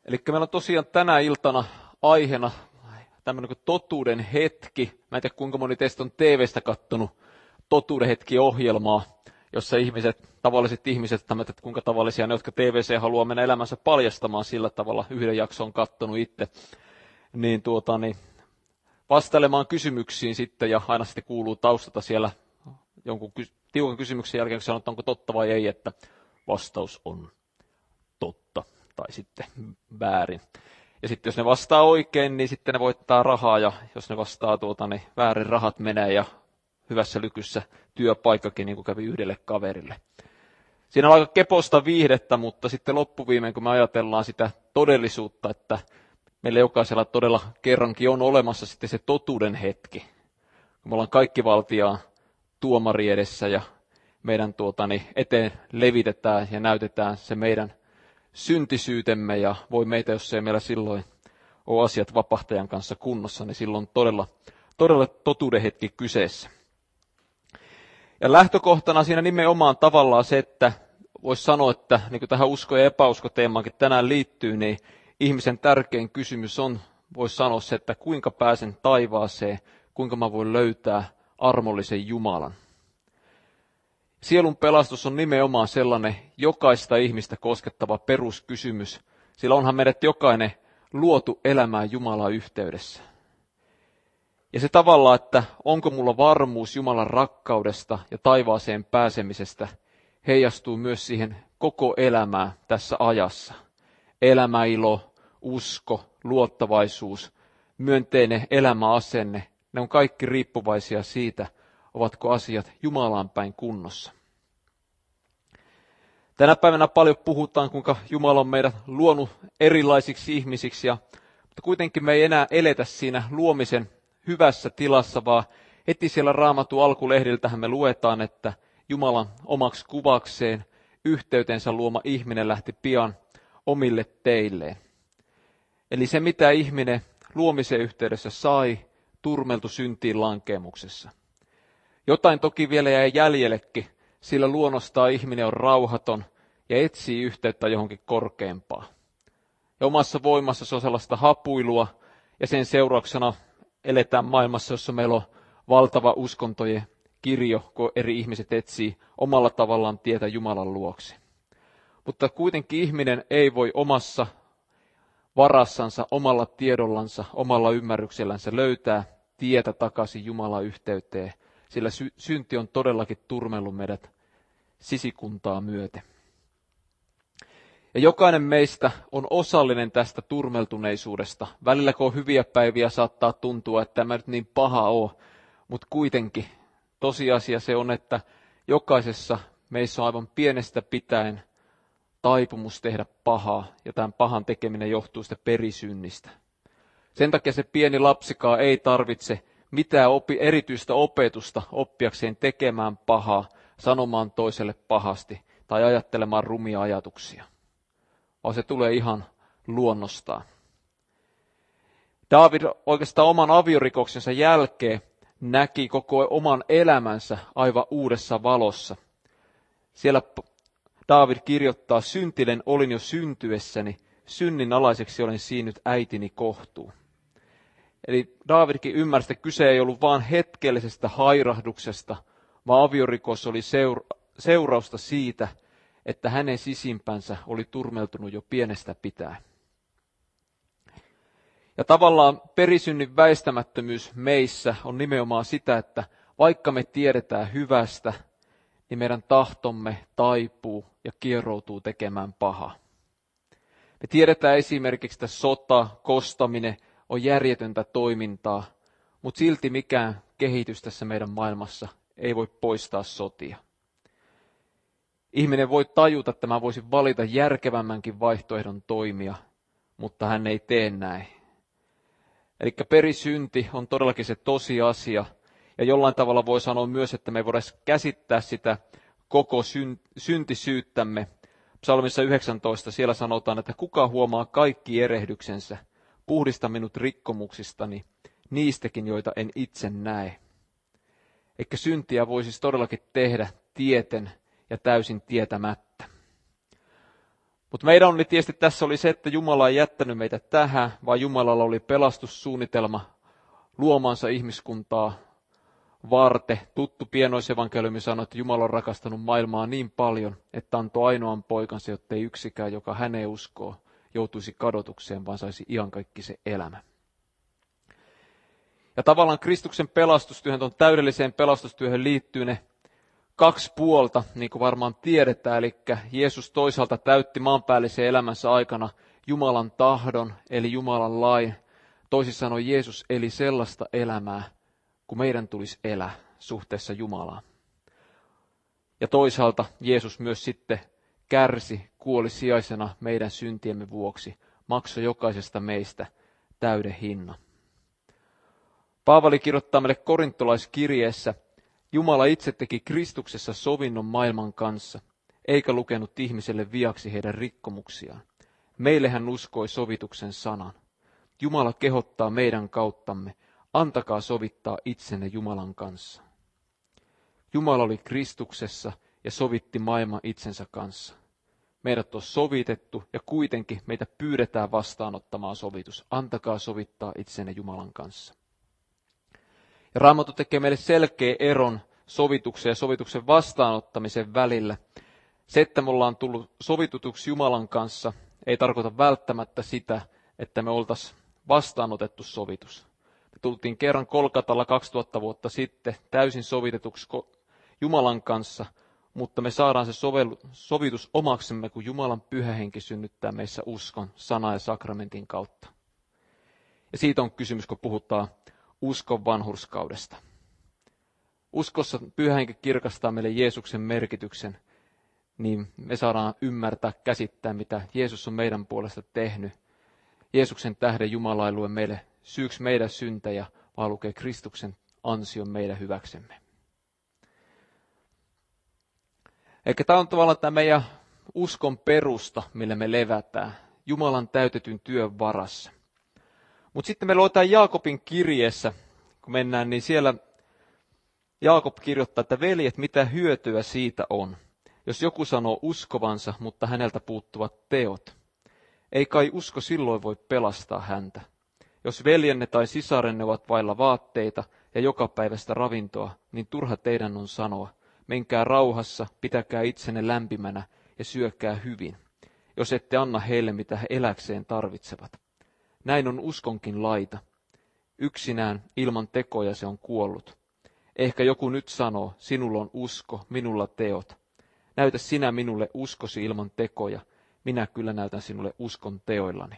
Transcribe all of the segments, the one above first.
Eli meillä on tosiaan tänä iltana aiheena tämmöinen kuin totuuden hetki. Mä en tiedä kuinka moni teistä on TV:stä kattonut totuuden hetki-ohjelmaa, jossa tavalliset ihmiset, että kuinka tavallisia ne, jotka TV:seen haluaa mennä elämänsä paljastamaan sillä tavalla, yhden jakson on kattonut itse, niin vastailemaan kysymyksiin sitten, ja aina sitten kuuluu taustalta siellä jonkun tiukan kysymyksen jälkeen, kun sanotaan, onko totta vai ei, että vastaus on totta tai sitten väärin. Ja sitten jos ne vastaa oikein, niin sitten ne voittaa rahaa, ja jos ne vastaa niin väärin, rahat menee, ja hyvässä lykyssä työpaikkakin, niin kuin kävi yhdelle kaverille. Siinä on aika keposta viihdettä, mutta sitten loppuviimein, kun me ajatellaan sitä todellisuutta, että meillä jokaisella todella kerrankin on olemassa sitten se totuuden hetki. Kun me ollaan kaikki valtiaan tuomari edessä ja meidän eteen levitetään ja näytetään se meidän syntisyytemme, ja voi meitä, jos ei meillä silloin ole asiat vapahtajan kanssa kunnossa, niin silloin todella totuuden hetki kyseessä. Ja lähtökohtana siinä nimenomaan tavallaan se, että voisi sanoa, että niin kuin tähän usko- ja epäusko-teemaankin tänään liittyy, niin ihmisen tärkein kysymys on, voisi sanoa se, että kuinka pääsen taivaaseen, kuinka mä voin löytää armollisen Jumalan. Sielun pelastus on nimenomaan sellainen jokaista ihmistä koskettava peruskysymys, sillä onhan meidät jokainen luotu elämään Jumalan yhteydessä. Ja se tavallaan, että onko mulla varmuus Jumalan rakkaudesta ja taivaaseen pääsemisestä, heijastuu myös siihen koko elämään tässä ajassa. Elämäilo, usko, luottavaisuus, myönteinen elämäasenne, ne on kaikki riippuvaisia siitä, ovatko asiat Jumalaan päin kunnossa. Tänä päivänä paljon puhutaan, kuinka Jumala on meidät luonut erilaisiksi ihmisiksi, mutta kuitenkin me ei enää eletä siinä luomisen hyvässä tilassa, vaan heti siellä Raamatun alkulehdiltähän me luetaan, että Jumalan omaksi kuvakseen yhteytensä luoma ihminen lähti pian omille teilleen. Eli se, mitä ihminen luomisen yhteydessä sai, turmeltu syntiin lankemuksessa. Jotain toki vielä jäi jäljellekin, sillä luonnostaan ihminen on rauhaton ja etsii yhteyttä johonkin korkeampaan. Ja omassa voimassa se on sellaista hapuilua, ja sen seurauksena eletään maailmassa, jossa meillä on valtava uskontojen kirjo, kun eri ihmiset etsii omalla tavallaan tietä Jumalan luokse. Mutta kuitenkin ihminen ei voi omassa varassansa, omalla tiedollansa, omalla ymmärryksellänsä löytää tietä takaisin Jumalan yhteyteen, sillä synti on todellakin turmellut meidät sisikuntaa myöten. Ja jokainen meistä on osallinen tästä turmeltuneisuudesta. Välillä kun on hyviä päiviä, saattaa tuntua, että tämä nyt niin paha ole, mutta kuitenkin tosiasia se on, että jokaisessa meissä on aivan pienestä pitäen taipumus tehdä pahaa, ja tämän pahan tekeminen johtuu sitä perisynnistä. Sen takia se pieni lapsikaan ei tarvitse mitään erityistä opetusta oppiakseen tekemään pahaa, sanomaan toiselle pahasti tai ajattelemaan rumia ajatuksia, vaan se tulee ihan luonnostaan. Daavid oikeastaan oman aviorikoksensa jälkeen näki koko oman elämänsä aivan uudessa valossa. Siellä Daavid kirjoittaa, syntinen olin jo syntyessäni, synnin alaiseksi olen siinnyt äitini kohtuun. Eli Daavidkin ymmärsi, että kyse ei ollut vain hetkellisestä hairahduksesta, vaan aviorikos oli seurausta siitä, että hänen sisimpänsä oli turmeltunut jo pienestä pitäen. Ja tavallaan perisynnin väistämättömyys meissä on nimenomaan sitä, että vaikka me tiedetään hyvästä, niin meidän tahtomme taipuu ja kieroutuu tekemään pahaa. Me tiedetään esimerkiksi, että sota, kostaminen on järjetöntä toimintaa, mutta silti mikään kehitys tässä meidän maailmassa ei voi poistaa sotia. Ihminen voi tajuta, että mä voisin valita järkevämmänkin vaihtoehdon toimia, mutta hän ei tee näin. Eli perisynti on todellakin se tosiasia, ja jollain tavalla voi sanoa myös, että me ei voida käsittää sitä koko syntisyyttämme. Psalmissa 19 siellä sanotaan, että kuka huomaa kaikki erehdyksensä, puhdista minut rikkomuksistani, niistäkin, joita en itse näe. Eikä syntiä voi siis todellakin tehdä tieten ja täysin tietämättä. Mutta meidän onni tietysti tässä oli se, että Jumala ei jättänyt meitä tähän, vaan Jumalalla oli pelastussuunnitelma luomansa ihmiskuntaa varten. Tuttu pienoisevankeliumi sanoi, että Jumala on rakastanut maailmaa niin paljon, että antoi ainoan poikansa, jotta ei yksikään, joka häneen uskoo, joutuisi kadotukseen, vaan saisi iankaikkisen elämän. Ja tavallaan Kristuksen pelastustyöhön, tuon täydelliseen pelastustyöhön liittyy ne kaksi puolta, niin kuin varmaan tiedetään. Eli Jeesus toisaalta täytti maanpäällisen elämänsä aikana Jumalan tahdon, eli Jumalan lain. Toisin sanoen Jeesus eli sellaista elämää, kun meidän tulisi elää suhteessa Jumalaan. Ja toisaalta Jeesus myös sitten kärsi, kuoli sijaisena meidän syntiemme vuoksi, maksoi jokaisesta meistä täyden hinnan. Paavali kirjoittaa meille korintolaiskirjeessä, Jumala itse teki Kristuksessa sovinnon maailman kanssa, eikä lukenut ihmiselle viaksi heidän rikkomuksiaan. Meille hän uskoi sovituksen sanan. Jumala kehottaa meidän kauttamme, antakaa sovittaa itsenne Jumalan kanssa. Jumala oli Kristuksessa ja sovitti maailman itsensä kanssa. Meidät on sovitettu ja kuitenkin meitä pyydetään vastaanottamaan sovitus. Antakaa sovittaa itsenne Jumalan kanssa. Ja Raamattu tekee meille selkeä eron sovituksen ja sovituksen vastaanottamisen välillä. Se, että me ollaan tullut sovitutuksi Jumalan kanssa, ei tarkoita välttämättä sitä, että me oltaisiin vastaanotettu sovitus. Me tultiin kerran Kolkatalla 2000 vuotta sitten täysin sovitetuksi Jumalan kanssa, mutta me saadaan se sovitus omaksemme, kun Jumalan pyhä henki synnyttää meissä uskon, sana ja sakramentin kautta. Ja siitä on kysymys, kun puhutaan uskon vanhurskaudesta. Uskossa pyhä henki kirkastaa meille Jeesuksen merkityksen, niin me saadaan ymmärtää, käsittää, mitä Jeesus on meidän puolesta tehnyt. Jeesuksen tähden Jumala ei lue meille syyksi meidän syntejä, vaan lukee Kristuksen ansion meidän hyväksemme. Eli tämä on tavallaan tämä meidän uskon perusta, millä me levätään, Jumalan täytetyn työn varassa. Mutta sitten me luetaan Jaakobin kirjeessä, kun mennään, niin siellä Jaakob kirjoittaa, että veljet, mitä hyötyä siitä on, jos joku sanoo uskovansa, mutta häneltä puuttuvat teot. Ei kai usko silloin voi pelastaa häntä. Jos veljenne tai sisarenne ovat vailla vaatteita ja jokapäiväistä ravintoa, niin turha teidän on sanoa, menkää rauhassa, pitäkää itsenne lämpimänä ja syökää hyvin, jos ette anna heille mitä he eläkseen tarvitsevat. Näin on uskonkin laita. Yksinään ilman tekoja se on kuollut. Ehkä joku nyt sanoo, sinulla on usko, minulla teot. Näytä sinä minulle uskosi ilman tekoja, minä kyllä näytän sinulle uskon teoillani.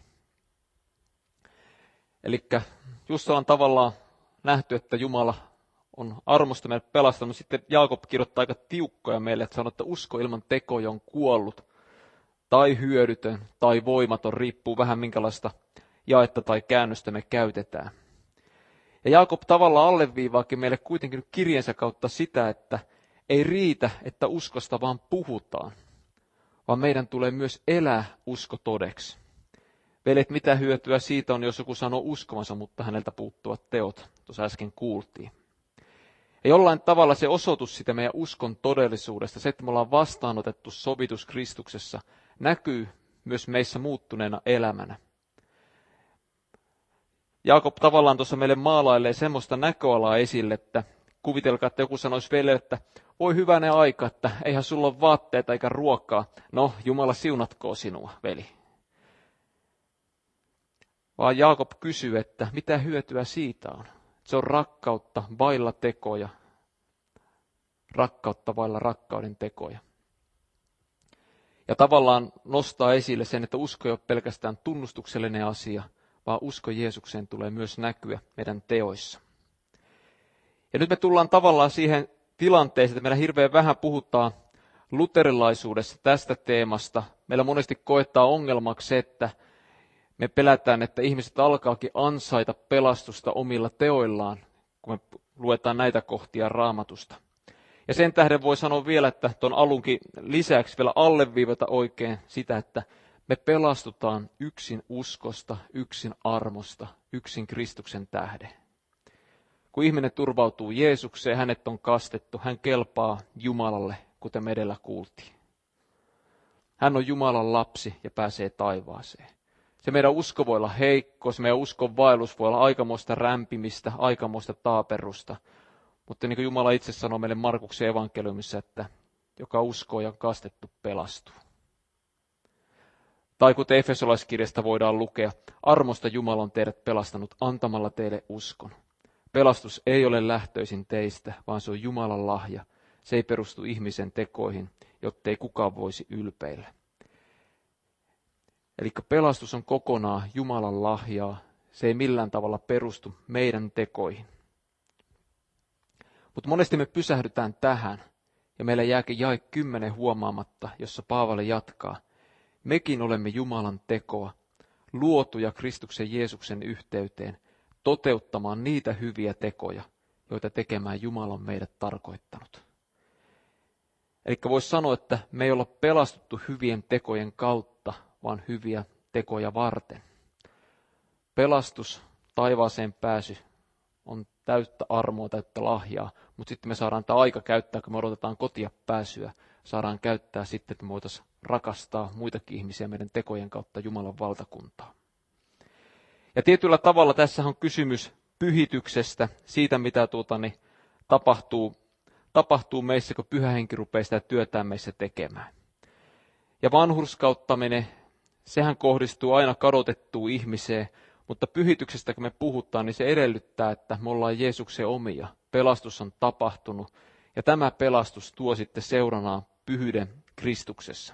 Eli just on tavallaan nähty, että Jumala on armosta meidät pelastanut. Sitten Jaakob kirjoittaa aika tiukkoja meille, että sanoo, että usko ilman tekoja on kuollut, tai hyödytön, tai voimaton, riippuu vähän minkälaista jaetta tai käännöstä me käytetään. Ja Jaakob tavallaan alleviivaakin meille kuitenkin kirjensä kautta sitä, että ei riitä, että uskosta vaan puhutaan, vaan meidän tulee myös elää usko todeksi. Veljet, mitä hyötyä siitä on, jos joku sanoo uskovansa, mutta häneltä puuttuvat teot, tuossa äsken kuultiin. Ja jollain tavalla se osoitus sitä meidän uskon todellisuudesta, se, että me ollaan vastaanotettu sovitus Kristuksessa, näkyy myös meissä muuttuneena elämänä. Jaakob tavallaan tuossa meille maalailee semmoista näköalaa esille, että kuvitelkaa, että joku sanoisi veljelle, että voi hyvänen aika, että eihän sulla ole vaatteita eikä ruokaa. No, Jumala siunatkoon sinua, veli. Vaan Jaakob kysyy, että mitä hyötyä siitä on. Se on rakkautta vailla tekoja, rakkautta vailla rakkauden tekoja. Ja tavallaan nostaa esille sen, että usko ei ole pelkästään tunnustuksellinen asia, vaan usko Jeesukseen tulee myös näkyä meidän teoissa. Ja nyt me tullaan tavallaan siihen tilanteeseen, että meillä hirveän vähän puhutaan luterilaisuudessa tästä teemasta. Meillä monesti koetaan ongelmaksi se, että me pelätään, että ihmiset alkaakin ansaita pelastusta omilla teoillaan, kun me luetaan näitä kohtia Raamatusta. Ja sen tähden voi sanoa vielä, että tuon alunkin lisäksi vielä alleviivata oikein sitä, että me pelastutaan yksin uskosta, yksin armosta, yksin Kristuksen tähden. Kun ihminen turvautuu Jeesukseen, hänet on kastettu, hän kelpaa Jumalalle, kuten me edellä kuultiin. Hän on Jumalan lapsi ja pääsee taivaaseen. Se meidän usko voi olla heikko, se meidän uskon vaellus voi olla aikamoista rämpimistä, aikamoista taaperusta. Mutta niin kuin Jumala itse sanoo meille Markuksen evankeliumissa, että joka uskoo ja on kastettu pelastuu. Tai kuten Efesolaiskirjasta voidaan lukea, armosta Jumala on teidät pelastanut antamalla teille uskon. Pelastus ei ole lähtöisin teistä, vaan se on Jumalan lahja. Se ei perustu ihmisen tekoihin, jottei kukaan voisi ylpeillä. Eli pelastus on kokonaan Jumalan lahjaa. Se ei millään tavalla perustu meidän tekoihin. Mutta monesti me pysähdytään tähän, ja meillä jääkin jae 10 huomaamatta, jossa Paavali jatkaa. Mekin olemme Jumalan tekoa, luotuja Kristuksen Jeesuksen yhteyteen, toteuttamaan niitä hyviä tekoja, joita tekemään Jumala on meidät tarkoittanut. Eli voisi sanoa, että me ei olla pelastuttu hyvien tekojen kautta, vaan hyviä tekoja varten. Pelastus, taivaaseen pääsy on täyttä armoa, täyttä lahjaa, mutta sitten me saadaan tämä aika käyttää, kun me odotetaan kotia pääsyä, saadaan käyttää sitten, että me voitaisiin rakastaa muitakin ihmisiä meidän tekojen kautta Jumalan valtakuntaa. Ja tietyllä tavalla tässä on kysymys pyhityksestä, siitä mitä tapahtuu meissä, kun Pyhä Henki rupeaa sitä työtään meissä tekemään. Ja vanhurskauttaminen, sehän kohdistuu aina kadotettuun ihmiseen, mutta pyhityksestä kun me puhutaan, niin se edellyttää, että me ollaan Jeesuksen omia. Pelastus on tapahtunut ja tämä pelastus tuo sitten seuranaan pyhyyden Kristuksessa.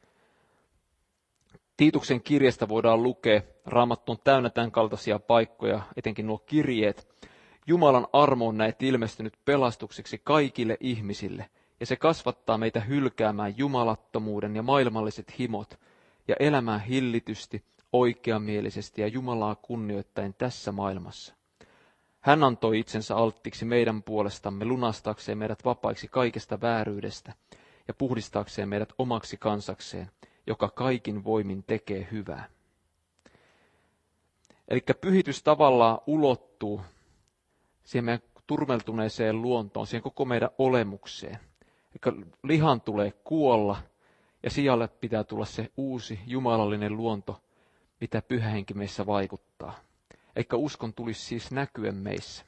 Tiituksen kirjasta voidaan lukea, Raamattu on täynnä tämän kaltaisia paikkoja, etenkin nuo kirjeet. Jumalan armo on näet ilmestynyt pelastukseksi kaikille ihmisille, ja se kasvattaa meitä hylkäämään jumalattomuuden ja maailmalliset himot, ja elämään hillitysti, oikeamielisesti ja Jumalaa kunnioittaen tässä maailmassa. Hän antoi itsensä alttiksi meidän puolestamme lunastaakseen meidät vapaiksi kaikesta vääryydestä ja puhdistaakseen meidät omaksi kansakseen, joka kaikin voimin tekee hyvää. Eli pyhitys tavallaan ulottuu siihen meidän turmeltuneeseen luontoon, siihen koko meidän olemukseen. Eli lihan tulee kuolla ja sijalle pitää tulla se uusi jumalallinen luonto, mitä Pyhä Henki meissä vaikuttaa. Eli uskon tulisi siis näkyä meissä.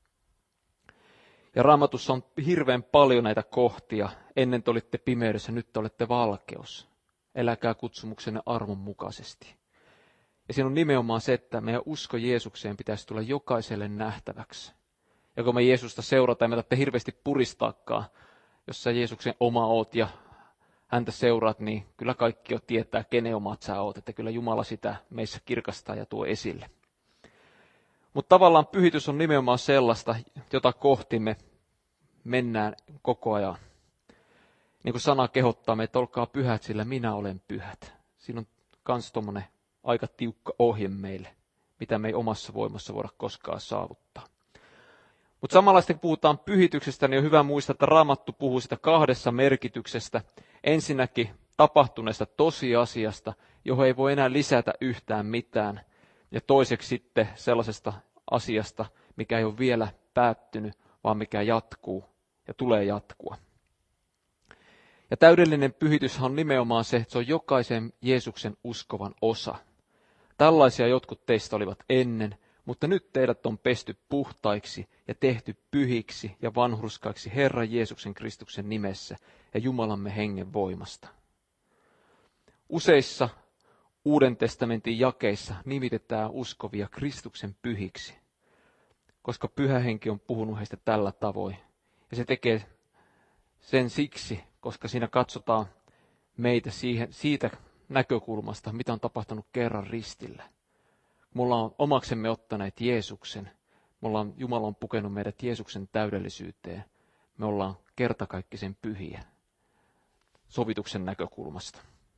Ja Raamatussa on hirveän paljon näitä kohtia. Ennen te olitte pimeydessä, nyt te olette valkeus. Eläkää kutsumuksenne armon mukaisesti. Ja siinä on nimenomaan se, että meidän usko Jeesukseen pitäisi tulla jokaiselle nähtäväksi. Ja kun me Jeesusta seurataan, me tarvitse hirveästi puristaakaan. Jos sä Jeesuksen oma oot ja häntä seuraat, niin kyllä kaikki jo tietää, kenen omat sä oot. Että kyllä Jumala sitä meissä kirkastaa ja tuo esille. Mutta tavallaan pyhitys on nimenomaan sellaista, jota kohti me mennään koko ajan. Niin kuin sana kehottaa meitä, olkaa pyhät, sillä minä olen pyhät. Siinä on myös tuommoinen aika tiukka ohje meille, mitä me ei omassa voimassa voida koskaan saavuttaa. Mutta samalla kun puhutaan pyhityksestä, niin on hyvä muistaa, että Raamattu puhuu sitä 2 merkityksestä. Ensinnäkin tapahtuneesta tosiasiasta, johon ei voi enää lisätä yhtään mitään. Ja toiseksi sitten sellaisesta asiasta, mikä ei ole vielä päättynyt, vaan mikä jatkuu ja tulee jatkua. Ja täydellinen pyhitys on nimenomaan se, että se on jokaisen Jeesuksen uskovan osa. Tällaisia jotkut teistä olivat ennen, mutta nyt teidät on pesty puhtaiksi ja tehty pyhiksi ja vanhurskaiksi Herran Jeesuksen Kristuksen nimessä ja Jumalamme hengen voimasta. Useissa Uuden testamentin jakeissa nimitetään uskovia Kristuksen pyhiksi, koska Pyhä Henki on puhunut heistä tällä tavoin. Ja se tekee sen siksi, koska siinä katsotaan meitä siitä näkökulmasta, mitä on tapahtunut kerran ristillä. Me ollaan omaksemme ottaneet Jeesuksen. Jumala on pukenut meidät Jeesuksen täydellisyyteen. Me ollaan kertakaikkisen pyhiä sovituksen näkökulmasta.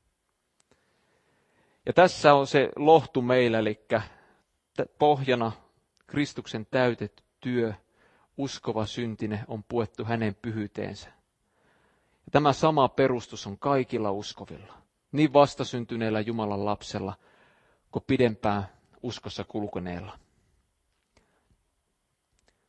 Ja tässä on se lohtu meillä, eli pohjana Kristuksen täytetty työ, uskova syntinen on puettu hänen pyhyyteensä. Ja tämä sama perustus on kaikilla uskovilla, niin vastasyntyneellä Jumalan lapsella kuin pidempään uskossa kulkeneella.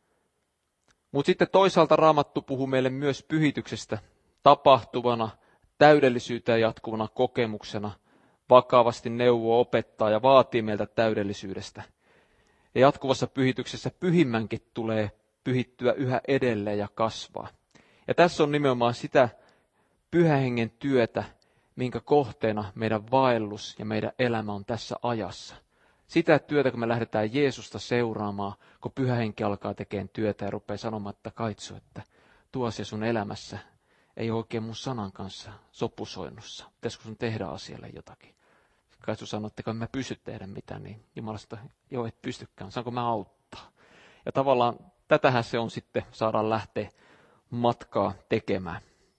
Mutta sitten toisaalta Raamattu puhuu meille myös pyhityksestä tapahtuvana täydellisyyteen jatkuvana kokemuksena, vakavasti neuvoo, opettaa ja vaatii meiltä täydellisyydestä. Ja jatkuvassa pyhityksessä pyhimmänkin tulee pyhittyä yhä edelleen ja kasvaa. Ja tässä on nimenomaan sitä Pyhän Hengen työtä, minkä kohteena meidän vaellus ja meidän elämä on tässä ajassa. Sitä työtä, kun me lähdetään Jeesusta seuraamaan, kun Pyhä Henki alkaa tekemään työtä ja rupeaa sanomaan, että Kaitsu, että tuo asia sun elämässä ei ole oikein mun sanan kanssa sopusoinnussa. Pitäisikö sun tehdä asialle jotakin? Kaitsu sanoo, että en mä pysty tehdä mitään, niin Jumala sanoo, että joo, et pystykään, saanko mä auttaa? Ja tavallaan tätähän se on sitten, saadaan lähteä matkaa tekemään.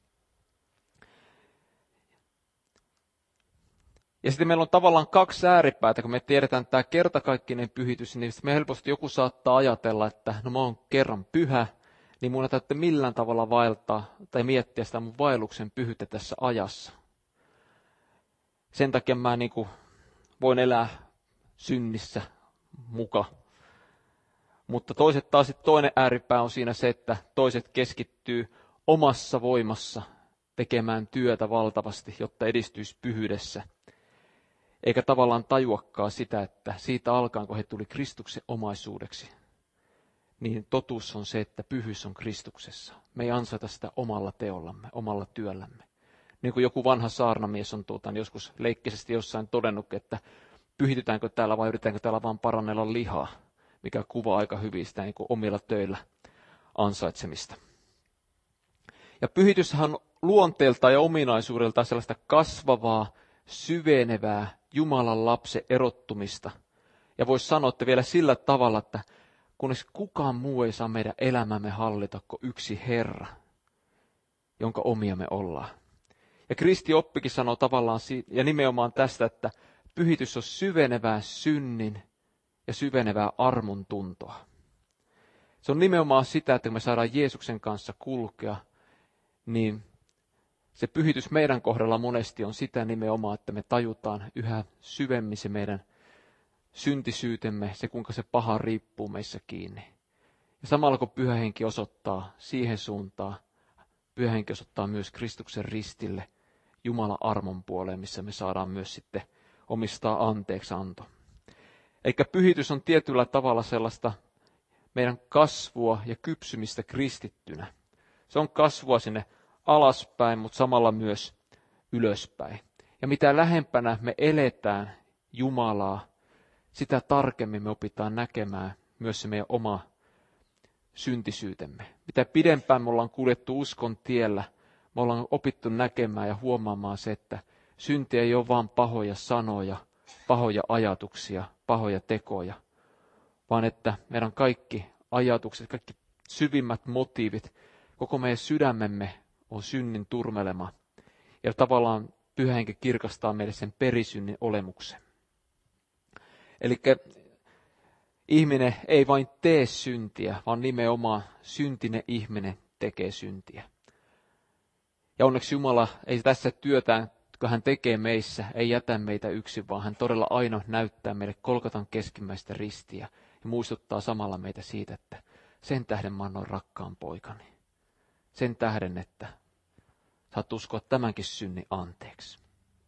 Ja sitten meillä on tavallaan kaksi ääripäätä, kun me tiedetään tämä kertakaikkinen pyhitys, niin me helposti joku saattaa ajatella, että no mä oon kerran pyhä, niin mun ei tarvitse millään tavalla vaeltaa tai miettiä sitä mun vaelluksen pyhyyttä tässä ajassa. Sen takia mä voin elää synnissä muka. Mutta toiset taas toinen ääripää on siinä se, että toiset keskittyy omassa voimassa tekemään työtä valtavasti, jotta edistyisi pyhyydessä. Eikä tavallaan tajuakaan sitä, että siitä alkaen, kun he tuli Kristuksen omaisuudeksi, niin totuus on se, että pyhyys on Kristuksessa. Me ei ansaita sitä omalla teollamme, omalla työllämme. Niin kuin joku vanha saarnamies on joskus leikkisesti jossain todennut, että pyhitytäänkö täällä vai yritetäänkö täällä vaan parannella lihaa, mikä kuvaa aika hyvin sitä omilla töillä ansaitsemista. Ja pyhityshän on luonteeltaan ja ominaisuudeltaan sellaista kasvavaa, syvenevää Jumalan lapsen erottumista. Ja voisi sanoa, että vielä sillä tavalla, että kunnes kukaan muu ei saa meidän elämämme hallita kuin yksi Herra, jonka omia me ollaan. Ja Kristi oppikin sanoo tavallaan, ja nimenomaan tästä, että pyhitys on syvenevää synnin ja syvenevää armon tuntoa. Se on nimenomaan sitä, että kun me saadaan Jeesuksen kanssa kulkea, niin se pyhitys meidän kohdalla monesti on sitä nimenomaan, että me tajutaan yhä syvemmin se meidän syntisyytemme, se kuinka se paha riippuu meissä kiinni. Ja samalla kun Pyhä Henki osoittaa siihen suuntaan, Pyhä Henki osoittaa myös Kristuksen ristille, Jumalan armon puoleen, missä me saadaan myös sitten omistaa anteeksianto. Eikä pyhitys on tietyllä tavalla sellaista meidän kasvua ja kypsymistä kristittynä. Se on kasvua sinne alaspäin, mutta samalla myös ylöspäin. Ja mitä lähempänä me eletään Jumalaa, sitä tarkemmin me opitaan näkemään myös se meidän oma syntisyytemme. Mitä pidempään me ollaan kuljettu uskon tiellä, me ollaan opittu näkemään ja huomaamaan se, että synti ei ole vain pahoja sanoja, pahoja ajatuksia, pahoja tekoja, vaan että meidän kaikki ajatukset, kaikki syvimmät motiivit, koko meidän sydämemme on synnin turmelema. Ja tavallaan Pyhä Henki kirkastaa meille sen perisynnin olemuksen. Eli ihminen ei vain tee syntiä, vaan nimenomaan syntinen ihminen tekee syntiä. Ja onneksi Jumala ei tässä työtään, kun hän tekee meissä, ei jätä meitä yksin, vaan hän todella aina näyttää meille Golgotan keskimmäistä ristiä ja muistuttaa samalla meitä siitä, että sen tähden mä annoin rakkaan poikani. Sen tähden, että saat uskoa tämänkin synnin anteeksi.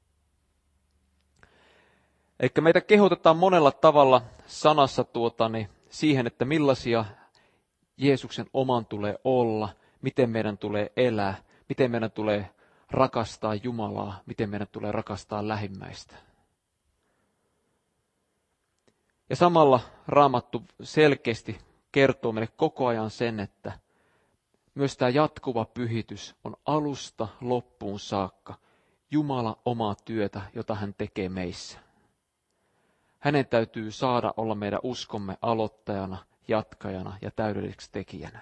Eli meitä kehotetaan monella tavalla sanassa siihen, että millaisia Jeesuksen oman tulee olla, miten meidän tulee elää, miten meidän tulee rakastaa Jumalaa, miten meidän tulee rakastaa lähimmäistä. Ja samalla Raamattu selkeästi kertoo meille koko ajan sen, että myös tämä jatkuva pyhitys on alusta loppuun saakka Jumala omaa työtä, jota hän tekee meissä. Hänen täytyy saada olla meidän uskomme aloittajana, jatkajana ja täydelliseksi tekijänä.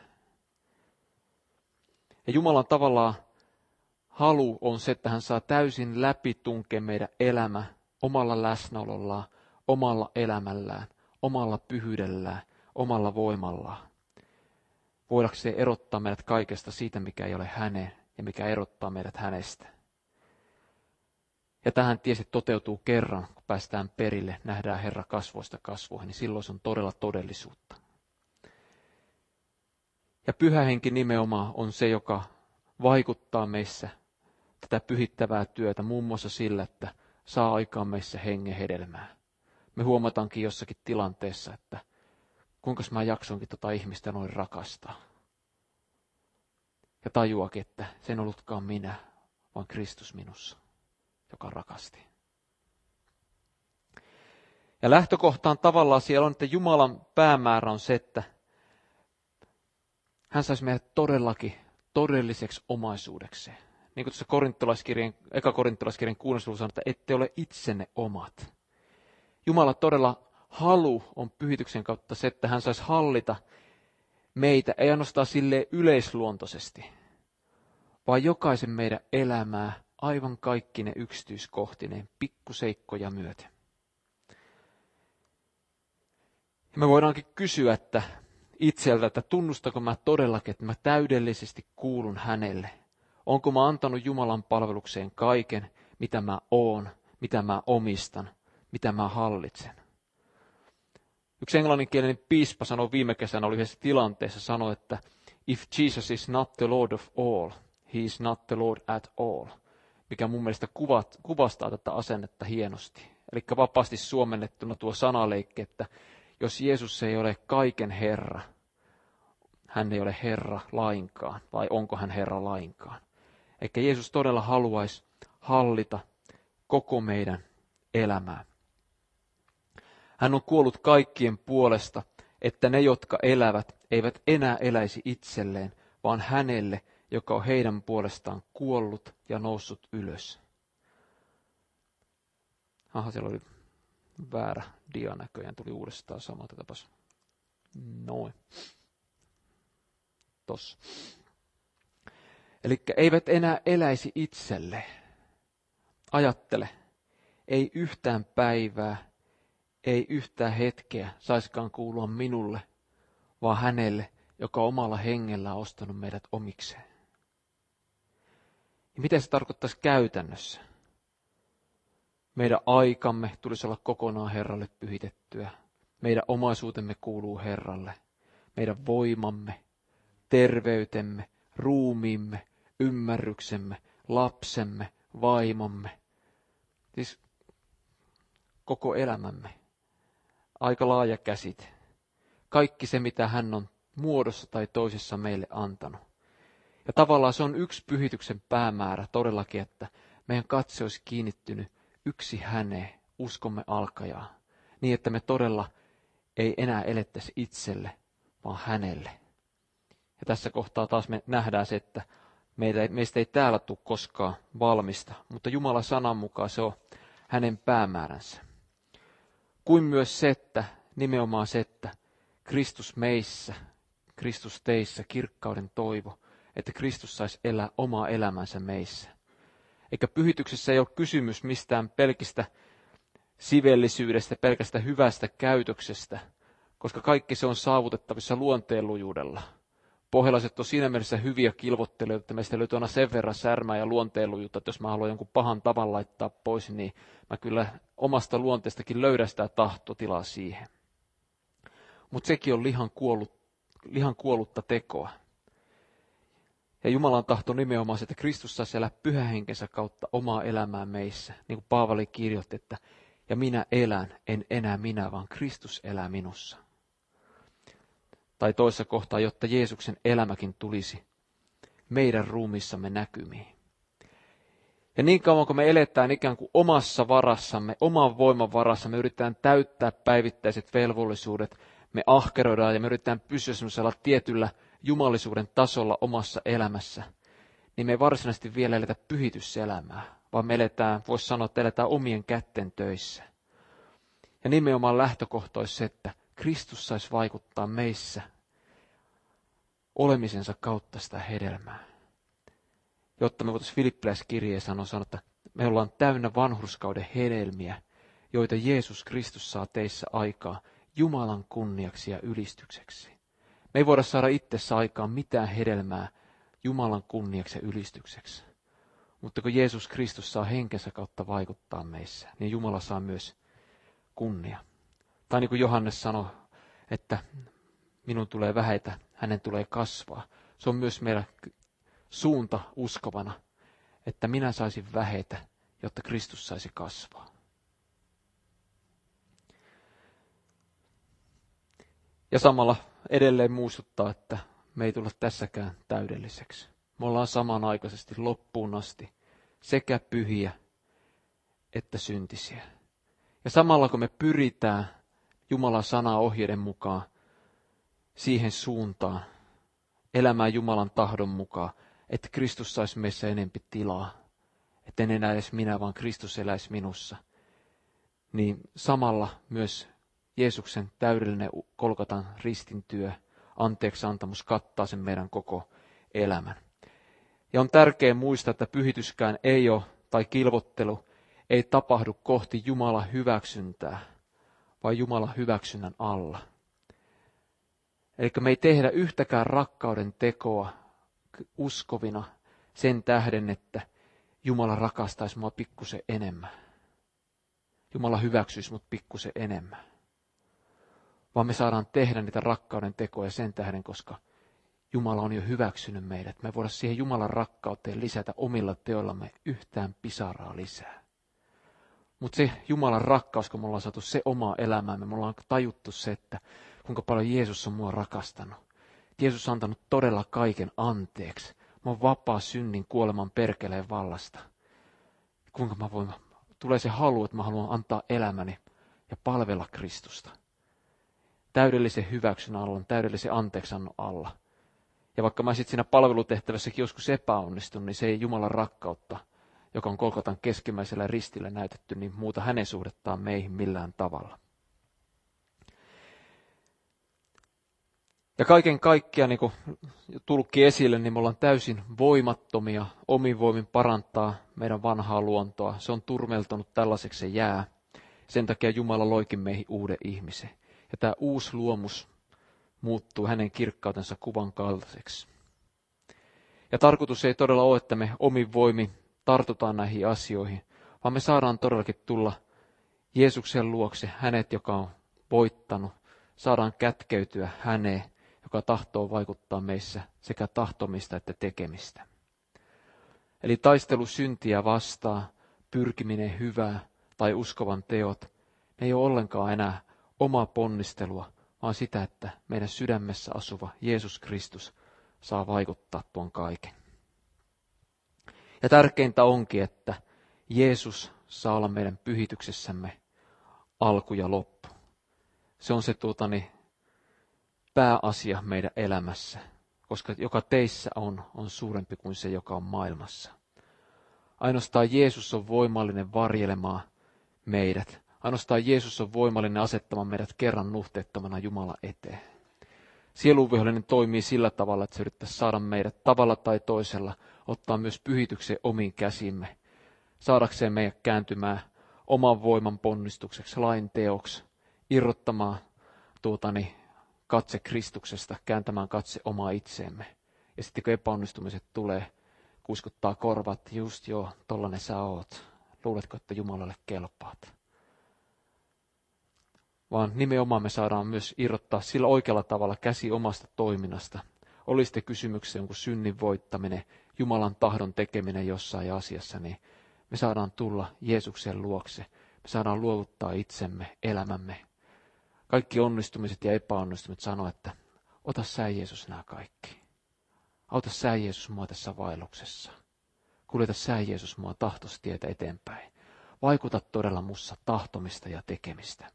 Ja Jumalan tavallaan halu on se, että hän saa täysin läpitunkea meidän elämä omalla läsnäolollaan, omalla elämällään, omalla pyhyydellään, omalla voimallaan. Voidakseen erottaa meidät kaikesta siitä, mikä ei ole hänen ja mikä erottaa meidät hänestä. Ja tähän tiesi toteutuu kerran, kun päästään perille, nähdään Herra kasvoista kasvoihin, niin silloin se on todella todellisuutta. Ja Pyhä Henki nimenomaan on se, joka vaikuttaa meissä tätä pyhittävää työtä muun muassa sillä, että saa aikaan meissä hengen hedelmää. Me huomataankin jossakin tilanteessa, että kuinka mä jaksoinkin tota ihmistä noin rakastaa. Ja tajuakin, että se en ollutkaan minä, vaan Kristus minussa, joka rakasti. Ja lähtökohtaan tavallaan siellä on, että Jumalan päämäärä on se, että hän saisi meidät todellakin todelliseksi omaisuudekseen. Niin kuin tuossa eka korintolaiskirjan 6. luvussa sanotaan, että ette ole itsenne omat. Jumala todella halu on pyhityksen kautta se, että hän saisi hallita meitä, ei ainoastaan silleen yleisluontoisesti, vaan jokaisen meidän elämää aivan kaikki ne yksityiskohtineen, pikkuseikkoja myöten. Ja me voidaankin kysyä että itseltä, että tunnustako mä todellakin, että mä täydellisesti kuulun hänelle. Onko mä antanut Jumalan palvelukseen kaiken, mitä mä oon, mitä mä omistan, mitä mä hallitsen. Yksi englanninkielinen piispa sanoi viime kesänä, oli yhdessä tilanteessa, sanoi, että if Jesus is not the Lord of all, he is not the Lord at all. Mikä mun mielestä kuvastaa tätä asennetta hienosti. Eli vapaasti suomennettuna tuo sanaleikki, että jos Jeesus ei ole kaiken Herra, hän ei ole Herra lainkaan, vai onko hän Herra lainkaan. Eikä Jeesus todella haluaisi hallita koko meidän elämää. Hän on kuollut kaikkien puolesta, että ne, jotka elävät, eivät enää eläisi itselleen, vaan hänelle, joka on heidän puolestaan kuollut ja noussut ylös. Aha, siellä oli väärä dia näköjään, tuli uudestaan sama. Tätäpäs. Noin. Tossa. Eli eivät enää eläisi itselle. Ajattele, ei yhtään päivää, ei yhtään hetkeä saiskaan kuulua minulle, vaan hänelle, joka omalla hengellä on ostanut meidät omikseen. Ja mitä se tarkoittaisi käytännössä? Meidän aikamme tulisi olla kokonaan Herralle pyhitettyä. Meidän omaisuutemme kuuluu Herralle. Meidän voimamme, terveytemme, ruumiimme, ymmärryksemme, lapsemme, vaimomme. Siis koko elämämme. Aika laaja käsite. Kaikki se, mitä hän on muodossa tai toisessa meille antanut. Ja tavallaan se on yksi pyhityksen päämäärä todellakin, että meidän katse olisi kiinnittynyt yksi häneen, uskomme alkajaa. Niin, että me todella ei enää elettäisi itselle, vaan hänelle. Ja tässä kohtaa taas me nähdään se, että meistä ei täällä tule koskaan valmista, mutta Jumalan sanan mukaan se on hänen päämääränsä. Kuin myös se, että nimenomaan se, että Kristus meissä, Kristus teissä, kirkkauden toivo, että Kristus saisi elää omaa elämänsä meissä. Eikä pyhityksessä ei ole kysymys mistään pelkistä sivellisyydestä, pelkästä hyvästä käytöksestä, koska kaikki se on saavutettavissa luonteenlujuudella. Pohjalaiset on siinä mielessä hyviä kilvottelijoita, että meistä löytyy aina sen verran särmää ja luonteenlujuutta, että jos mä haluan jonkun pahan tavan laittaa pois, niin mä kyllä omasta luonteestakin löydän sitä tahtotilaa siihen. Mutta sekin on lihan kuollutta tekoa. Ja Jumalan tahto nimenomaan se, että Kristus saisi elää pyhähenkensä kautta omaa elämää meissä. Niin kuin Paavali kirjoitti, että ja minä elän, en enää minä, vaan Kristus elää minussa. Tai toisessa kohtaa, jotta Jeesuksen elämäkin tulisi meidän ruumiissamme näkymiin. Ja niin kauan kun me eletään ikään kuin omassa varassamme, oman voiman varassa, me yritetään täyttää päivittäiset velvollisuudet, me ahkeroidaan ja me yritetään pysyä sellaisella tietyllä jumalisuuden tasolla omassa elämässä, niin me ei varsinaisesti vielä eletä pyhityselämää, vaan me eletään, voisi sanoa, että eletään omien kätten töissä. Ja nimenomaan lähtökohta olisi se, että Kristus saisi vaikuttaa meissä olemisensa kautta sitä hedelmää. Jotta me voitaisiin Filippiläiskirjeen sanoa, että me ollaan täynnä vanhurskauden hedelmiä, joita Jeesus Kristus saa teissä aikaa Jumalan kunniaksi ja ylistykseksi. Me ei voida saada itsessä aikaan mitään hedelmää Jumalan kunniaksi ja ylistykseksi. Mutta kun Jeesus Kristus saa henkensä kautta vaikuttaa meissä, niin Jumala saa myös kunnia. Tai niin kuin Johannes sanoi, että minun tulee vähetä, hänen tulee kasvaa. Se on myös meidän suunta uskovana, että minä saisin vähetä, jotta Kristus saisi kasvaa. Ja samalla edelleen muistuttaa, että me ei tulla tässäkään täydelliseksi. Me ollaan samanaikaisesti loppuun asti sekä pyhiä että syntisiä. Ja samalla kun me pyritään Jumalan sanaa ohjeiden mukaan siihen suuntaan, elämään Jumalan tahdon mukaan, että Kristus saisi meissä enempi tilaa, että en enää edes minä, vaan Kristus eläisi minussa, niin samalla myös Jeesuksen täydellinen Golgatan ristin työ, anteeksiantamus kattaa sen meidän koko elämän. Ja on tärkeää muistaa, että pyhityskään ei ole, tai kilvottelu ei tapahdu kohti Jumalan hyväksyntää, vaan Jumalan hyväksynnän alla. Eli me ei tehdä yhtäkään rakkauden tekoa uskovina sen tähden, että Jumala rakastaisi mua pikkusen enemmän. Jumala hyväksyisi mut pikkusen enemmän. Vaan me saadaan tehdä niitä rakkauden tekoja sen tähden, koska Jumala on jo hyväksynyt meidät. Me voidaan siihen Jumalan rakkauteen lisätä omilla teoillamme yhtään pisaraa lisää. Mutta se Jumalan rakkaus, kun me ollaan saatu se omaa elämäämme, me ollaan tajuttu se, että kuinka paljon Jeesus on mua rakastanut. Jeesus on antanut todella kaiken anteeksi. Mä oon vapaa synnin kuoleman perkeleen vallasta. Kuinka mä voin, tulee se halu, että mä haluan antaa elämäni ja palvella Kristusta. Täydellisen hyväksyn alla, täydellisen anteeksannon alla. Ja vaikka mä sitten siinä palvelutehtävässäkin joskus epäonnistun, niin se ei Jumalan rakkautta, joka on Golgatan keskimmäisellä ristillä näytetty, niin muuta hänen suhdettaan meihin millään tavalla. Ja kaiken kaikkiaan, niin kuin tulkki esille, niin me ollaan täysin voimattomia omin voimin parantaa meidän vanhaa luontoa. Se on turmeltunut, tällaiseksi se jää. Sen takia Jumala loikin meihin uuden ihmisen. Ja tämä uusi luomus muuttuu hänen kirkkautensa kuvan kaltaiseksi. Ja tarkoitus ei todella ole, että me omin voimin tartutaan näihin asioihin, vaan me saadaan todellakin tulla Jeesuksen luokse, hänet, joka on voittanut. Saadaan kätkeytyä häneen, joka tahtoo vaikuttaa meissä sekä tahtomista että tekemistä. Eli taistelu syntiä vastaan, pyrkiminen hyvää tai uskovan teot, ne ei ole ollenkaan enää omaa ponnistelua, vaan sitä, että meidän sydämessä asuva Jeesus Kristus saa vaikuttaa tuon kaiken. Ja tärkeintä onkin, että Jeesus saa olla meidän pyhityksessämme alku ja loppu. Se on se pääasia meidän elämässä, koska joka teissä on suurempi kuin se, joka on maailmassa. Ainoastaan Jeesus on voimallinen varjelemaan meidät. Ainoastaan Jeesus on voimallinen asettamaan meidät kerran nuhteettomana Jumalan eteen. Sielunvihollinen toimii sillä tavalla, että se yrittää saada meidät tavalla tai toisella ottaa myös pyhityksen omiin käsimme, saadakseen meidät kääntymään oman voiman ponnistukseksi, lain teoksi, irrottamaan katse Kristuksesta, kääntämään katse omaa itseemme. Ja sitten kun epäonnistumiset tulee, kuiskuttaa korvat, just joo, tollanen sä oot. Luuletko, että Jumalalle kelpaat? Vaan nimenomaan me saadaan myös irrottaa sillä oikealla tavalla käsi omasta toiminnasta. Oli sitten kysymyksessä jonkun synnin voittaminen, Jumalan tahdon tekeminen jossain asiassa, niin me saadaan tulla Jeesuksen luokse. Me saadaan luovuttaa itsemme, elämämme. Kaikki onnistumiset ja epäonnistumiset sanoo, että ota sä Jeesus nämä kaikki. Auta sä Jeesus mua tässä vaelluksessa. Kuljeta sä Jeesus mua tahtostietä eteenpäin. Vaikuta todella mussa tahtomista ja tekemistä.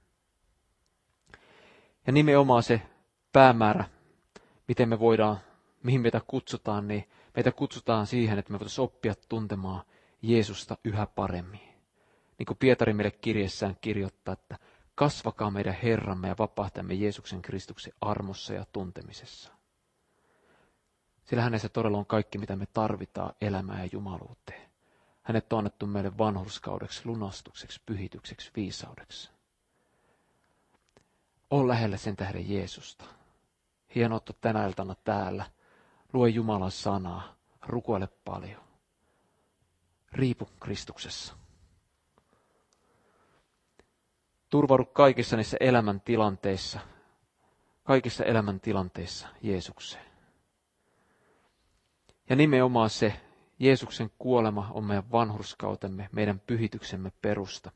Ja nimenomaan se päämäärä, miten me voidaan, mihin meitä kutsutaan, niin meitä kutsutaan siihen, että me voitaisiin oppia tuntemaan Jeesusta yhä paremmin. Niin kuin Pietari meille kirjeessään kirjoittaa, että kasvakaa meidän Herramme ja vapahtajamme Jeesuksen Kristuksen armossa ja tuntemisessa. Sillä hänessä todella on kaikki, mitä me tarvitaan elämään ja jumaluuteen. Hänet on annettu meille vanhurskaudeksi, lunastukseksi, pyhitykseksi, viisaudeksi. Ole lähellä sen tähden Jeesusta. Hienoa, että tänä iltana täällä. Lue Jumalan sanaa. Rukoile paljon. Riipu Kristuksessa. Turvaudu kaikissa niissä elämäntilanteissa Jeesukseen. Ja nimenomaan se Jeesuksen kuolema on meidän vanhurskautemme, meidän pyhityksemme perusta.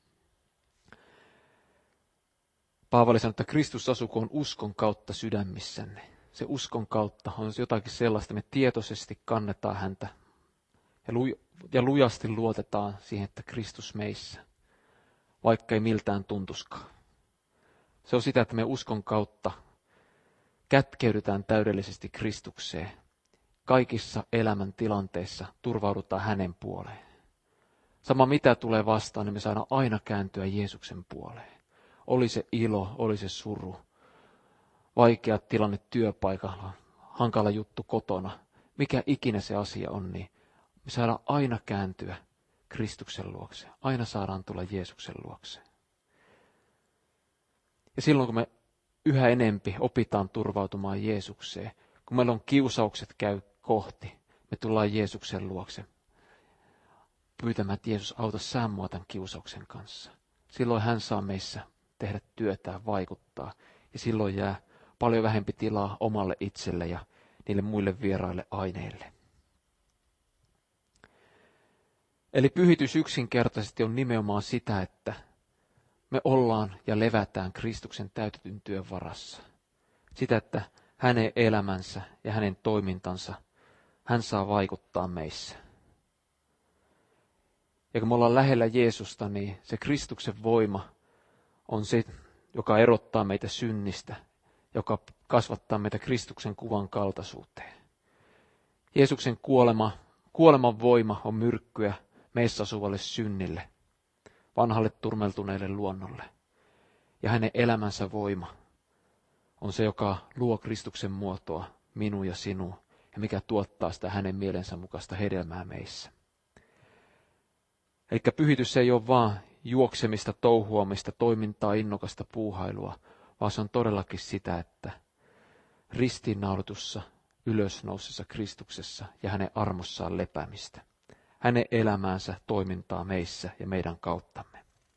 Paavali sanoi, että Kristus asukoon uskon kautta sydämissänne. Se uskon kautta on jotakin sellaista, me tietoisesti kannetaan häntä ja lujasti luotetaan siihen, että Kristus meissä, vaikka ei miltään tuntuskaan. Se on sitä, että me uskon kautta kätkeydytään täydellisesti Kristukseen. Kaikissa elämän tilanteissa turvaudutaan hänen puoleen. Sama mitä tulee vastaan, niin me saadaan aina kääntyä Jeesuksen puoleen. Oli se ilo, oli se suru, vaikea tilanne työpaikalla, hankala juttu kotona, mikä ikinä se asia on, niin me saadaan aina kääntyä Kristuksen luokse. Aina saadaan tulla Jeesuksen luokse. Ja silloin kun me yhä enempi opitaan turvautumaan Jeesukseen, kun meillä on kiusaukset käy kohti, me tullaan Jeesuksen luokse pyytämään, että Jeesus auta sä mua tämän kiusauksen kanssa. Silloin hän saa meissä tehdä työtään, vaikuttaa. Ja silloin jää paljon vähempi tilaa omalle itselle ja niille muille vieraille aineille. Eli pyhitys yksinkertaisesti on nimenomaan sitä, että me ollaan ja levätään Kristuksen täytetyn työn varassa. Sitä, että hänen elämänsä ja hänen toimintansa, hän saa vaikuttaa meissä. Ja kun me ollaan lähellä Jeesusta, niin se Kristuksen voima on se, joka erottaa meitä synnistä, joka kasvattaa meitä Kristuksen kuvan kaltaisuuteen. Jeesuksen kuoleman voima on myrkkyä meissä asuvalle synnille, vanhalle turmeltuneelle luonnolle. Ja hänen elämänsä voima on se, joka luo Kristuksen muotoa minun ja sinun, ja mikä tuottaa sitä hänen mielensä mukaista hedelmää meissä. Eli pyhitys ei ole vaan juoksemista, touhuamista, toimintaa, innokasta puuhailua, vaan se on todellakin sitä, että ristiinnaulitussa, ylösnousessa Kristuksessa ja hänen armossaan lepäämistä. Hänen elämäänsä toimintaa meissä ja meidän kauttamme.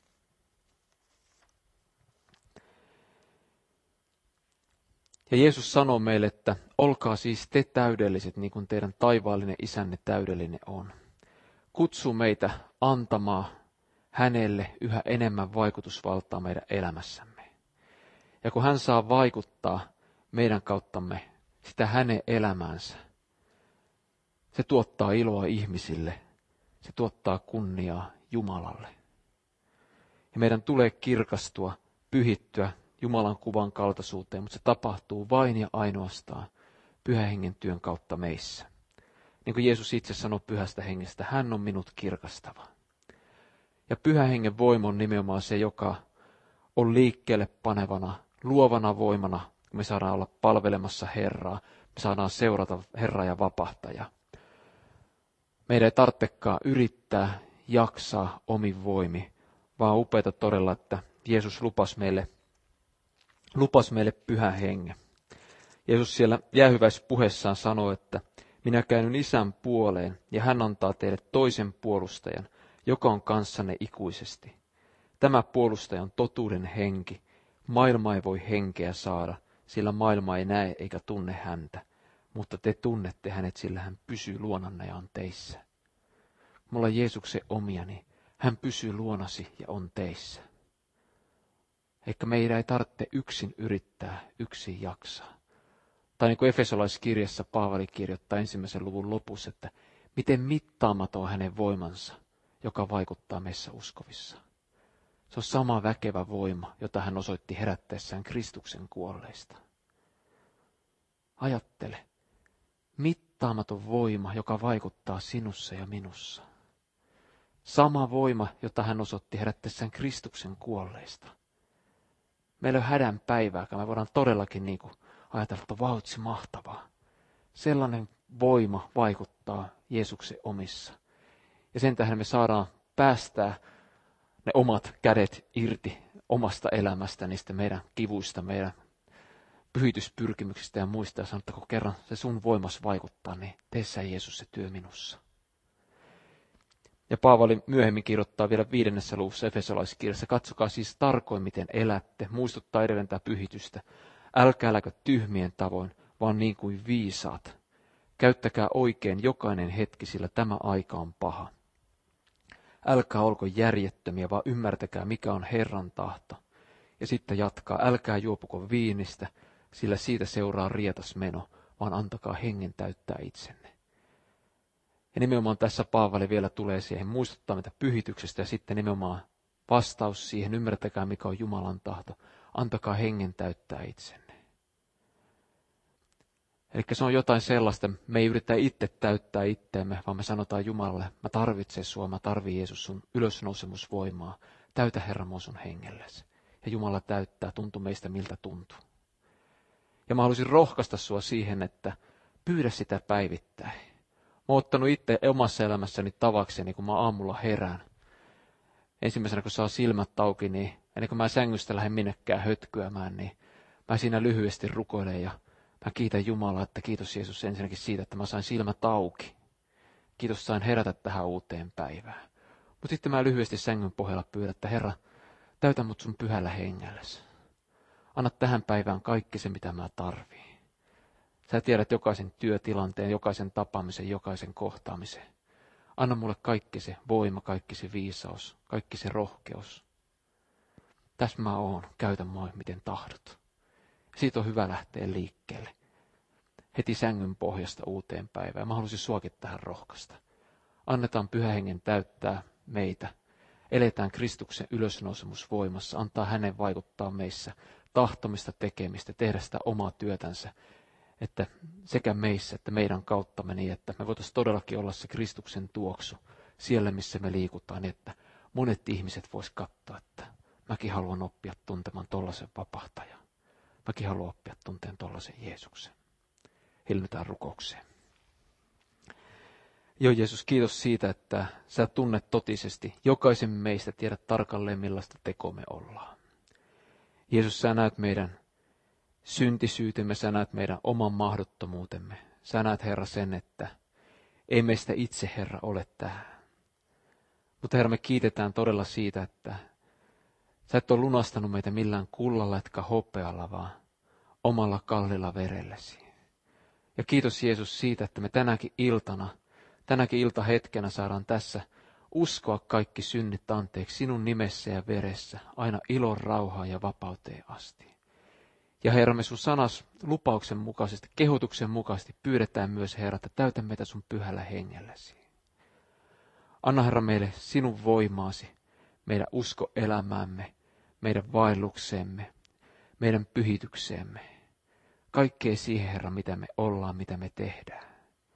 Ja Jeesus sanoo meille, että olkaa siis te täydelliset, niin kuin teidän taivaallinen isänne täydellinen on. Kutsuu meitä antamaan hänelle yhä enemmän vaikutusvaltaa meidän elämässämme. Ja kun hän saa vaikuttaa meidän kauttamme sitä hänen elämäänsä, se tuottaa iloa ihmisille, se tuottaa kunniaa Jumalalle. Ja meidän tulee kirkastua, pyhittyä Jumalan kuvan kaltaisuuteen, mutta se tapahtuu vain ja ainoastaan Pyhän Hengen työn kautta meissä. Niin kuin Jeesus itse sanoi Pyhästä Hengestä, hän on minut kirkastava. Ja Pyhän Hengen voima on nimenomaan se, joka on liikkeelle panevana, luovana voimana, kun me saadaan olla palvelemassa Herraa, me saadaan seurata Herraa ja vapahtajaa. Meidän ei tarvitsekaan yrittää jaksaa omin voimi, vaan upeata todella, että Jeesus lupasi meille Pyhän Hengen. Jeesus siellä jäähyväispuheessaan sanoi, että minä käännyn Isän puoleen ja hän antaa teille toisen puolustajan, joka on kanssanne ikuisesti. Tämä puolustaja on totuuden henki. Maailma ei voi henkeä saada, sillä maailma ei näe eikä tunne häntä, mutta te tunnette hänet, sillä hän pysyy luonanne ja on teissä. Me ollaan Jeesuksen omia, niin hän pysyy luonasi ja on teissä. Eikä meidän ei tarvitse yksin yrittää, yksin jaksaa. Tai niin kuin Efesolaiskirjassa Paavali kirjoittaa 1. luvun lopussa, että miten mittaamaton on hänen voimansa, joka vaikuttaa meissä uskovissa. Se on sama väkevä voima, jota hän osoitti herättäessään Kristuksen kuolleista. Ajattele, mittaamaton voima, joka vaikuttaa sinussa ja minussa. Sama voima, jota hän osoitti herättäessään Kristuksen kuolleista. Meillä on hädän päivääkään, me voidaan todellakin niin kuin ajatella, että vautsi mahtavaa. Sellainen voima vaikuttaa Jeesuksen omissa. Ja sen tähden me saadaan päästää ne omat kädet irti omasta elämästä, niistä meidän kivuista, meidän pyhityspyrkimyksistä ja muista. Ja sanoa, että kun kerran se sun voimas vaikuttaa, niin tee sä Jeesus se työ minussa. Ja Paavali myöhemmin kirjoittaa vielä 5. luvussa Efesolaiskirjassa, katsokaa siis tarkoin, miten elätte, muistuttaa edelleen tätä pyhitystä. Älkääläkö tyhmien tavoin, vaan niin kuin viisaat. Käyttäkää oikein jokainen hetki, sillä tämä aika on paha. Älkää olko järjettömiä, vaan ymmärtäkää, mikä on Herran tahto. Ja sitten jatkaa, älkää juopuko viinistä, sillä siitä seuraa rietas meno, vaan antakaa hengen täyttää itsenne. Ja nimenomaan tässä Paavali vielä tulee siihen muistuttaa meitä pyhityksestä ja sitten nimenomaan vastaus siihen, ymmärtäkää mikä on Jumalan tahto, antakaa hengen täyttää itsenne. Eli se on jotain sellaista, me ei yritä itse täyttää itteemme, vaan me sanotaan Jumalalle, mä tarvitsen sua, mä tarvitsen Jeesus sun ylösnousemusvoimaa, täytä Herra mua sun hengellesi. Ja Jumala täyttää, tuntuu meistä miltä tuntuu. Ja mä haluaisin rohkaista sua siihen, että pyydä sitä päivittäin. Mä oon ottanut itse omassa elämässäni tavakseni, kun mä aamulla herään. Ensimmäisenä, kun saa silmät auki, niin ennen kuin mä sängystä lähden minnekään hötkyämään, niin mä siinä lyhyesti rukoilen ja mä kiitän Jumalaa, että kiitos Jeesus ensinnäkin siitä, että mä sain silmät auki. Kiitos sain herätä tähän uuteen päivään. Mutta sitten mä lyhyesti sängyn pohjalla pyydän, että Herra, täytä mut sun pyhällä hengellesi. Anna tähän päivään kaikki se, mitä mä tarviin. Sä tiedät jokaisen työtilanteen, jokaisen tapaamisen, jokaisen kohtaamisen. Anna mulle kaikki se voima, kaikki se viisaus, kaikki se rohkeus. Tässä mä oon, käytä mua miten tahdot. Siitä on hyvä lähteä liikkeelle. Heti sängyn pohjasta uuteen päivään. Mä haluaisin suakin tähän rohkaista. Annetaan Pyhän Hengen täyttää meitä. Eletään Kristuksen ylösnousemusvoimassa. Antaa hänen vaikuttaa meissä tahtomista tekemistä, tehdä sitä omaa työtänsä. Että sekä meissä että meidän kauttamme niin, että me voitaisiin todellakin olla se Kristuksen tuoksu siellä, missä me liikutaan. Niin että monet ihmiset vois katsoa, että mäkin haluan oppia tuntemaan tollaisen vapahtajan. Mäkin haluan oppia tunteen tollaisen Jeesuksen. Hilmytään rukoukseen. Joo Jeesus, kiitos siitä, että sä tunnet totisesti. Jokaisen meistä tiedät tarkalleen, millaista tekoa me ollaan. Jeesus, sä näet meidän syntisyytemme, sä näet meidän oman mahdottomuutemme. Sä näet, Herra, sen, että ei meistä itse, Herra, ole tähän. Mutta Herra, me kiitetään todella siitä, että sä et ole lunastanut meitä millään kullalla etkä hopealla, vaan omalla kallilla verellesi. Ja kiitos Jeesus siitä, että me tänäkin iltahetkenä saadaan tässä uskoa kaikki synnit anteeksi sinun nimessä ja veressä, aina ilon, rauhaan ja vapauteen asti. Ja Herra, me sun sanas lupauksen mukaisesti, kehotuksen mukaisesti pyydetään myös, Herra, että täytä meitä sun pyhällä hengellesi. Anna, Herra, meille sinun voimaasi, meidän uskoelämäämme, meidän vaelluksemme, meidän pyhitykseemme. Kaikkea siihen, Herra, mitä me ollaan, mitä me tehdään.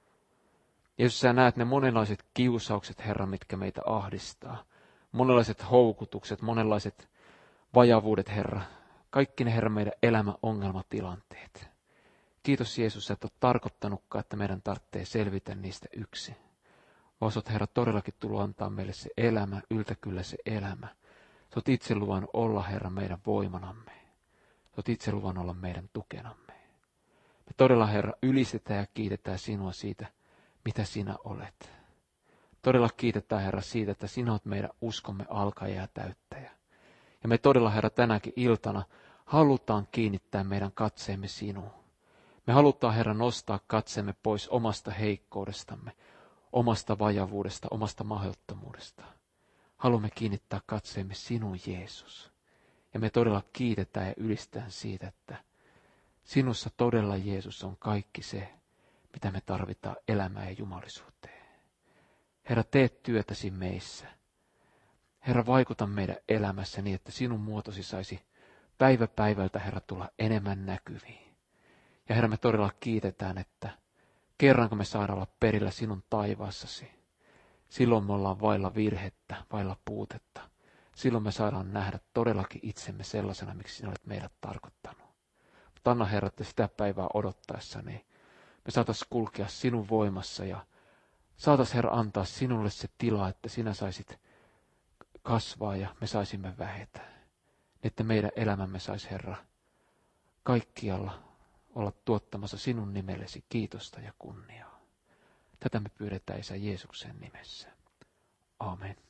Ja jos sä näet ne monenlaiset kiusaukset, Herra, mitkä meitä ahdistaa, monenlaiset houkutukset, monenlaiset vajavuudet, Herra, kaikki ne, Herra, meidän elämän ongelmatilanteet. Kiitos Jeesus, että olet tarkoittanutkaan, että meidän tarvitsee selvitä niistä yksin. Vaan olet, Herra, todellakin tullut antaa meille se elämä, yltäkyllä se elämä. Sä oot itse luvannut olla, Herra, meidän voimanamme. Sä oot itse luvannut olla meidän tukenamme. Me todella, Herra, ylistetään ja kiitetään sinua siitä, mitä sinä olet. Todella kiitetään, Herra, siitä, että sinä olet meidän uskomme alkaja ja täyttäjä. Ja me todella, Herra, tänäkin iltana halutaan kiinnittää meidän katseemme sinuun. Me halutaan, Herra, nostaa katseemme pois omasta heikkoudestamme, omasta vajavuudesta, omasta mahdottomuudesta. Haluamme kiinnittää katseemme sinuun, Jeesus. Ja me todella kiitetään ja ylistään siitä, että sinussa todella, Jeesus, on kaikki se, mitä me tarvitaan elämään ja jumalisuuteen. Herra, tee työtäsi meissä. Herra, vaikuta meidän elämässä niin, että sinun muotosi saisi päivä päivältä, Herra, tulla enemmän näkyviin. Ja Herra, me todella kiitetään, että kerranko me saadaan olla perillä sinun taivaassasi. Silloin me ollaan vailla virhettä, vailla puutetta. Silloin me saadaan nähdä todellakin itsemme sellaisena, miksi sinä olet meidät tarkoittanut. Mutta anna, Herra, että sitä päivää odottaessa, niin me saataisiin kulkea sinun voimassa ja saataisiin, Herra, antaa sinulle se tila, että sinä saisit kasvaa ja me saisimme vähetä. Että meidän elämämme saisi, Herra, kaikkialla olla tuottamassa sinun nimellesi kiitosta ja kunniaa. Tätä me pyydetään Isä Jeesuksen nimessä. Amen.